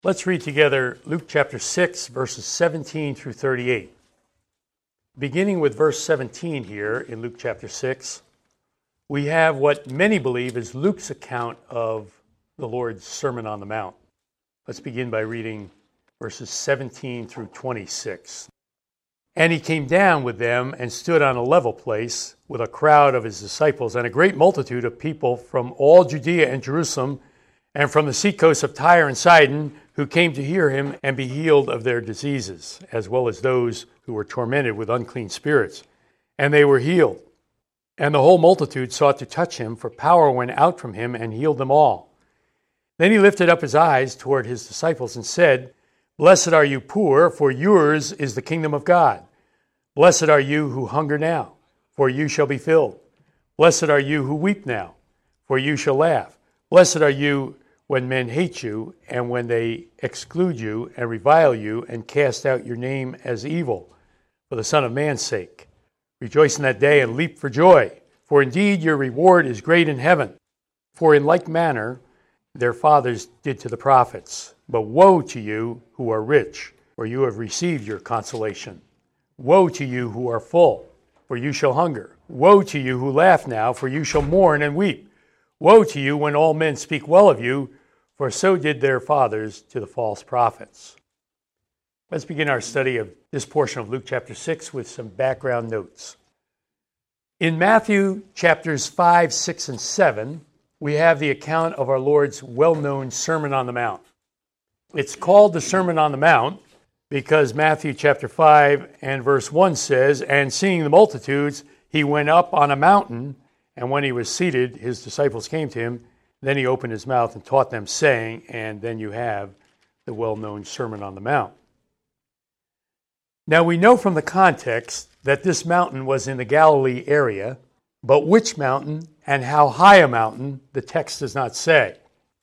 Let's read together Luke chapter 6, verses 17 through 38. Beginning with verse 17 here in Luke chapter 6, we have what many believe is Luke's account of the Lord's Sermon on the Mount. Let's begin by reading verses 17 through 26. And he came down with them and stood on a level place with a crowd of his disciples and a great multitude of people from all Judea and Jerusalem and from the seacoast of Tyre and Sidon, who came to hear him and be healed of their diseases, as well as those who were tormented with unclean spirits. And they were healed. And the whole multitude sought to touch him, for power went out from him and healed them all. Then he lifted up his eyes toward his disciples and said, Blessed are you poor, for yours is the kingdom of God. Blessed are you who hunger now, for you shall be filled. Blessed are you who weep now, for you shall laugh. Blessed are you when men hate you, and when they exclude you, and revile you, and cast out your name as evil, for the Son of Man's sake. Rejoice in that day, and leap for joy, for indeed your reward is great in heaven. For in like manner their fathers did to the prophets. But woe to you who are rich, for you have received your consolation. Woe to you who are full, for you shall hunger. Woe to you who laugh now, for you shall mourn and weep. Woe to you when all men speak well of you, for so did their fathers to the false prophets. Let's begin our study of this portion of Luke chapter 6 with some background notes. In Matthew chapters 5, 6, and 7, we have the account of our Lord's well-known Sermon on the Mount. It's called the Sermon on the Mount because Matthew chapter 5 and verse 1 says, And seeing the multitudes, he went up on a mountain, and when he was seated, his disciples came to him. Then he opened his mouth and taught them, saying, and then you have the well-known Sermon on the Mount. Now we know from the context that this mountain was in the Galilee area, but which mountain and how high a mountain, the text does not say.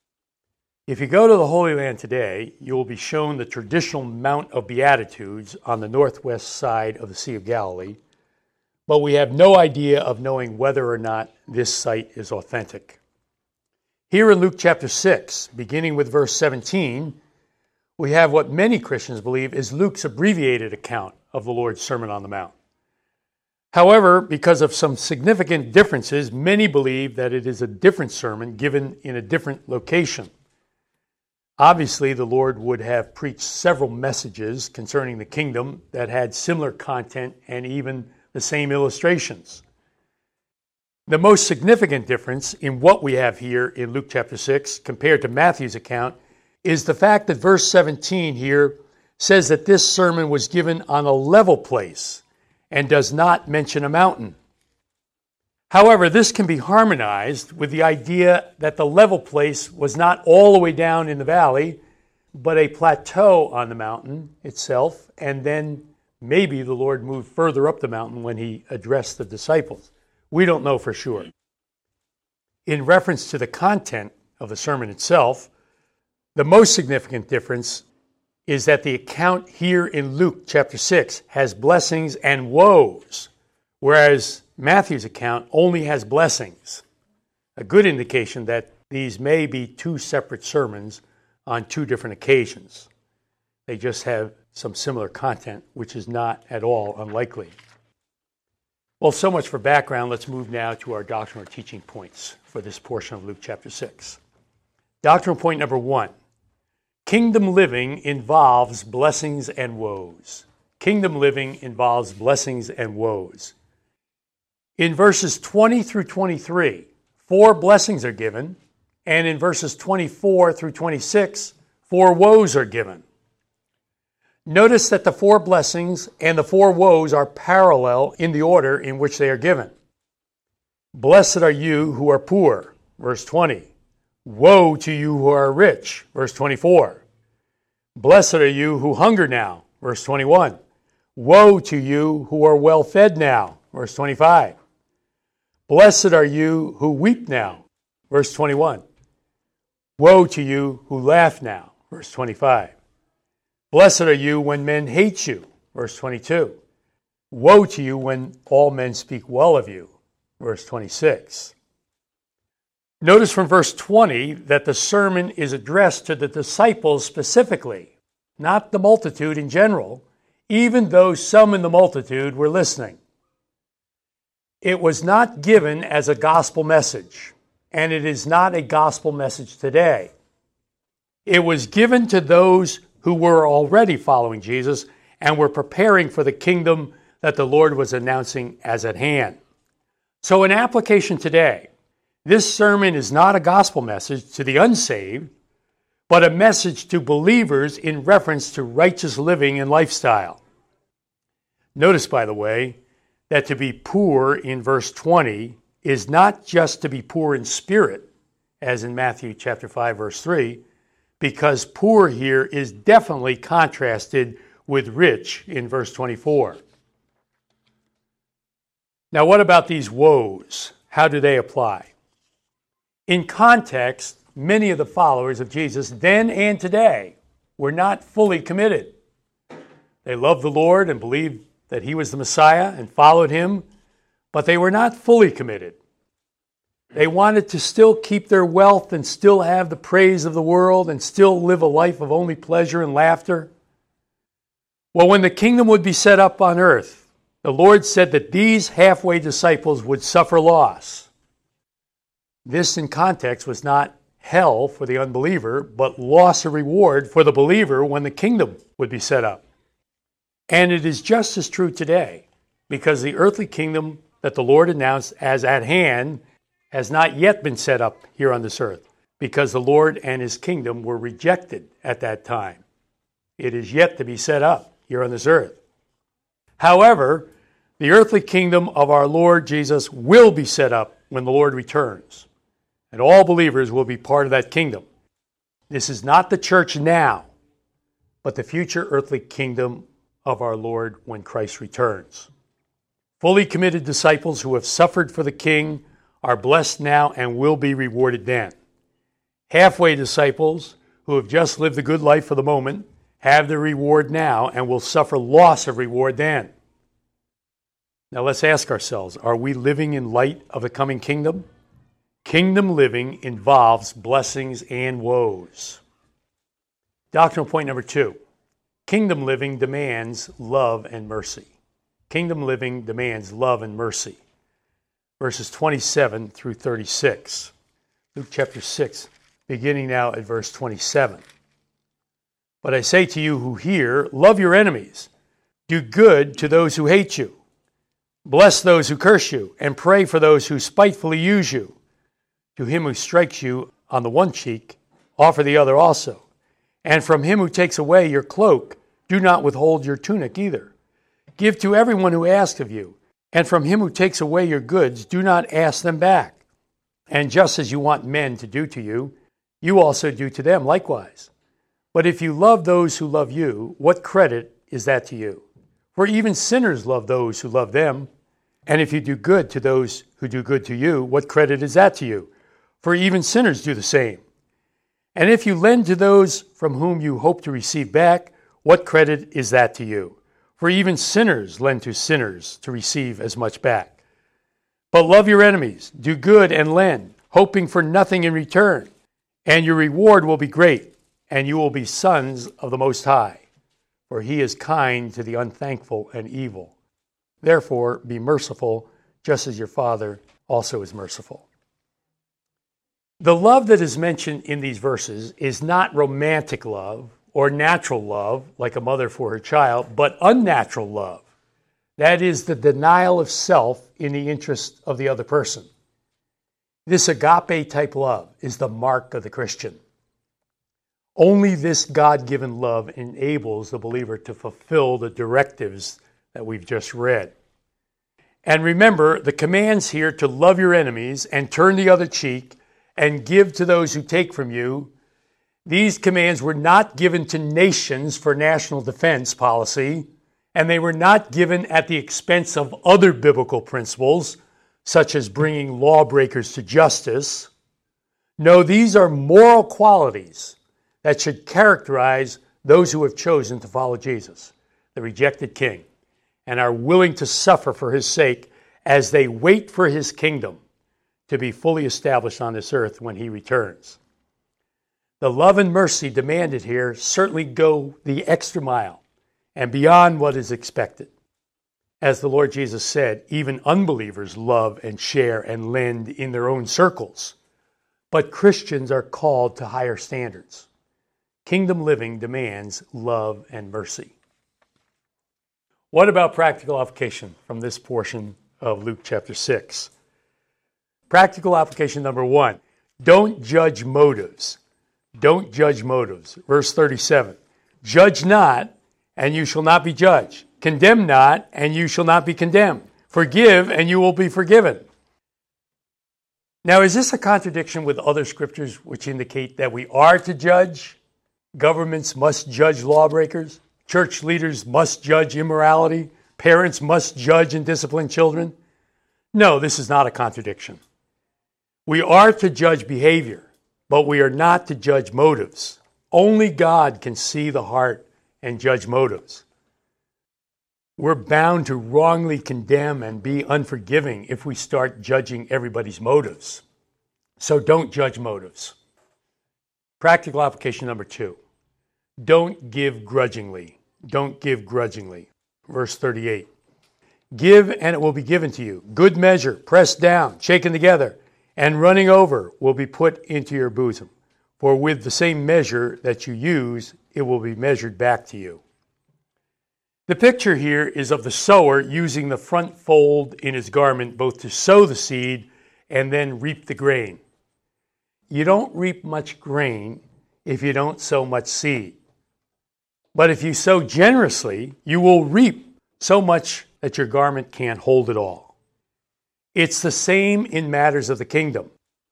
If you go to the Holy Land today, you will be shown the traditional Mount of Beatitudes on the northwest side of the Sea of Galilee, but we have no idea of knowing whether or not this site is authentic. Here in Luke chapter 6, beginning with verse 17, we have what many Christians believe is Luke's abbreviated account of the Lord's Sermon on the Mount. However, because of some significant differences, many believe that it is a different sermon given in a different location. Obviously, the Lord would have preached several messages concerning the kingdom that had similar content and even the same illustrations. The most significant difference in what we have here in Luke chapter 6 compared to Matthew's account is the fact that verse 17 here says that this sermon was given on a level place and does not mention a mountain. However, this can be harmonized with the idea that the level place was not all the way down in the valley, but a plateau on the mountain itself, and then maybe the Lord moved further up the mountain when he addressed the disciples. We don't know for sure. In reference to the content of the sermon itself, the most significant difference is that the account here in Luke chapter 6 has blessings and woes, whereas Matthew's account only has blessings. A good indication that these may be two separate sermons on two different occasions. They just have some similar content, which is not at all unlikely. Well, so much for background. Let's move now to our doctrinal teaching points for this portion of Luke chapter 6. Doctrinal point number 1. Kingdom living involves blessings and woes. Kingdom living involves blessings and woes. In verses 20 through 23, 4 blessings are given, and in verses 24 through 26, 4 woes are given. Notice that the 4 blessings and the 4 woes are parallel in the order in which they are given. Blessed are you who are poor, verse 20. Woe to you who are rich, verse 24. Blessed are you who hunger now, verse 21. Woe to you who are well fed now, verse 25. Blessed are you who weep now, verse 21. Woe to you who laugh now, verse 25. Blessed are you when men hate you, verse 22. Woe to you when all men speak well of you, verse 26. Notice from verse 20 that the sermon is addressed to the disciples specifically, not the multitude in general, even though some in the multitude were listening. It was not given as a gospel message, and it is not a gospel message today. It was given to those who were already following Jesus and were preparing for the kingdom that the Lord was announcing as at hand. So in application today, this sermon is not a gospel message to the unsaved, but a message to believers in reference to righteous living and lifestyle. Notice, by the way, that to be poor in verse 20 is not just to be poor in spirit, as in Matthew chapter 5, verse 3, because poor here is definitely contrasted with rich in verse 24. Now, what about these woes? How do they apply? In context, many of the followers of Jesus then and today were not fully committed. They loved the Lord and believed that he was the Messiah and followed him, but they were not fully committed. They wanted to still keep their wealth and still have the praise of the world and still live a life of only pleasure and laughter. Well, when the kingdom would be set up on earth, the Lord said that these halfway disciples would suffer loss. This, in context, was not hell for the unbeliever, but loss of reward for the believer when the kingdom would be set up. And it is just as true today, because the earthly kingdom that the Lord announced as at hand has not yet been set up here on this earth, because the Lord and his kingdom were rejected at that time. It is yet to be set up here on this earth. However, the earthly kingdom of our Lord Jesus will be set up when the Lord returns, and all believers will be part of that kingdom. This is not the church now, but the future earthly kingdom of our Lord when Christ returns. Fully committed disciples who have suffered for the King are blessed now and will be rewarded then. Halfway disciples who have just lived a good life for the moment have their reward now and will suffer loss of reward then. Now let's ask ourselves, are we living in light of the coming kingdom? Kingdom living involves blessings and woes. Doctrinal point number 2. Kingdom living demands love and mercy. Kingdom living demands love and mercy. Verses 27 through 36. Luke chapter 6, beginning now at verse 27. But I say to you who hear, love your enemies. Do good to those who hate you. Bless those who curse you, and pray for those who spitefully use you. To him who strikes you on the one cheek, offer the other also. And from him who takes away your cloak, do not withhold your tunic either. Give to everyone who asks of you. And from him who takes away your goods, do not ask them back. And just as you want men to do to you, you also do to them likewise. But if you love those who love you, what credit is that to you? For even sinners love those who love them. And if you do good to those who do good to you, what credit is that to you? For even sinners do the same. And if you lend to those from whom you hope to receive back, what credit is that to you? For even sinners lend to sinners to receive as much back. But love your enemies, do good and lend, hoping for nothing in return. And your reward will be great, and you will be sons of the Most High. For he is kind to the unthankful and evil. Therefore, be merciful, just as your Father also is merciful. The love that is mentioned in these verses is not romantic love or natural love, like a mother for her child, but unnatural love. That is the denial of self in the interest of the other person. This agape-type love is the mark of the Christian. Only this God-given love enables the believer to fulfill the directives that we've just read. And remember, the commands here to love your enemies and turn the other cheek and give to those who take from you, these commands were not given to nations for national defense policy, and they were not given at the expense of other biblical principles, such as bringing lawbreakers to justice. No, these are moral qualities that should characterize those who have chosen to follow Jesus, the rejected King, and are willing to suffer for his sake as they wait for his kingdom to be fully established on this earth when he returns. The love and mercy demanded here certainly go the extra mile and beyond what is expected. As the Lord Jesus said, even unbelievers love and share and lend in their own circles. But Christians are called to higher standards. Kingdom living demands love and mercy. What about practical application from this portion of Luke chapter 6? Practical application number 1, don't judge motives. Don't judge motives. Verse 37, judge not, and you shall not be judged. Condemn not, and you shall not be condemned. Forgive, and you will be forgiven. Now, is this a contradiction with other scriptures which indicate that we are to judge? Governments must judge lawbreakers. Church leaders must judge immorality. Parents must judge and discipline children. No, this is not a contradiction. We are to judge behavior, but we are not to judge motives. Only God can see the heart and judge motives. We're bound to wrongly condemn and be unforgiving if we start judging everybody's motives. So don't judge motives. Practical application number 2. Don't give grudgingly. Don't give grudgingly. Verse 38. Give and it will be given to you. Good measure, pressed down, shaken together, and running over will be put into your bosom. For with the same measure that you use, it will be measured back to you. The picture here is of the sower using the front fold in his garment both to sow the seed and then reap the grain. You don't reap much grain if you don't sow much seed. But if you sow generously, you will reap so much that your garment can't hold it all. It's the same in matters of the kingdom.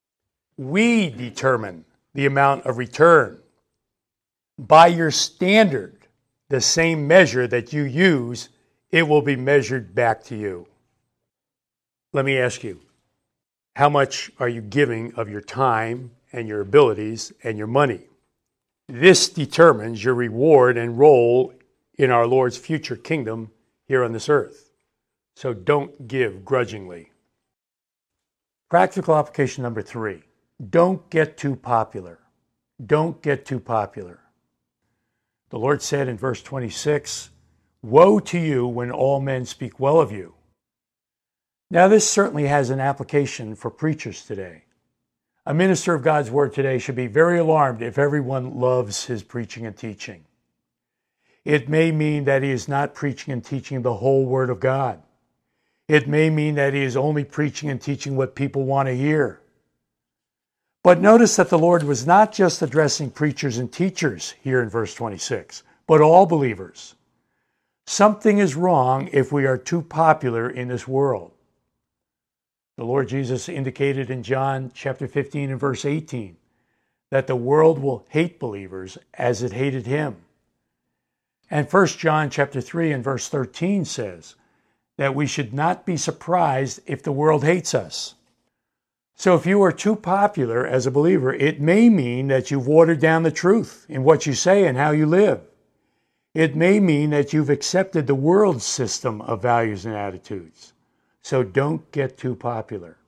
We determine the amount of return. By your standard, the same measure that you use, it will be measured back to you. Let me ask you, how much are you giving of your time and your abilities and your money? This determines your reward and role in our Lord's future kingdom here on this earth. So don't give grudgingly. Practical application number 3. Don't get too popular. Don't get too popular. The Lord said in verse 26, woe to you when all men speak well of you. Now this certainly has an application for preachers today. A minister of God's word today should be very alarmed if everyone loves his preaching and teaching. It may mean that he is not preaching and teaching the whole word of God. It may mean that he is only preaching and teaching what people want to hear. But notice that the Lord was not just addressing preachers and teachers here in verse 26, but all believers. Something is wrong if we are too popular in this world. The Lord Jesus indicated in John chapter 15 and verse 18 that the world will hate believers as it hated him. And 1 John chapter 3 and verse 13 says that we should not be surprised if the world hates us. So if you are too popular as a believer, it may mean that you've watered down the truth in what you say and how you live. It may mean that you've accepted the world's system of values and attitudes. So don't get too popular.